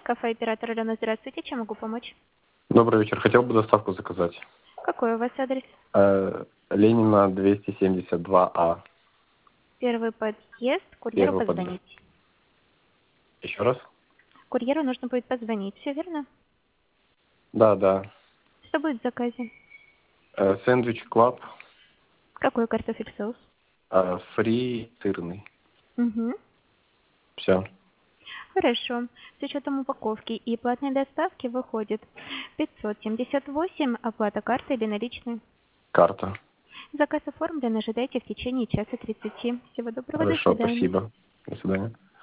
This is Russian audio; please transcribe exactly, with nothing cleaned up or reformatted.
кафе «Оператор Алена». Здравствуйте, чем могу помочь? Добрый вечер. Хотел бы доставку заказать. Какой у вас адрес? Э, Ленина двести семьдесят два А. Первый подъезд. Курьеру Первый подъезд. позвонить. Еще раз? Курьеру нужно будет позвонить, все верно? Да, да. Что будет в заказе? Э, Сэндвич Клаб. Какой картофель соус? э, Фри сырный. Угу. Все. Хорошо. С учетом упаковки и платной доставки выходит пятьсот семьдесят восемь, оплата картой или наличной. Карта. Заказ оформлен, ожидайте в течение часа тридцати. Всего доброго, до Хорошо, свидания. спасибо. До свидания.